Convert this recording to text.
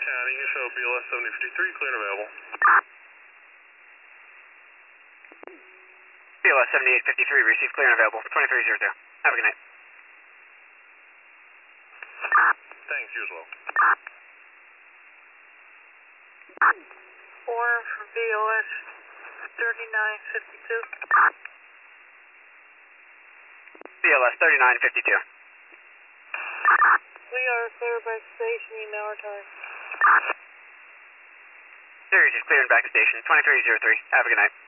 County, you show BLS 7053, clear and available. BLS 7853, receive clear and available, 2300. Have a good night. Thanks, you as well. Form for BLS 3952. BLS 3952. We are clear back station, email our time. Series is clear and back to station, 2303. Have a good night.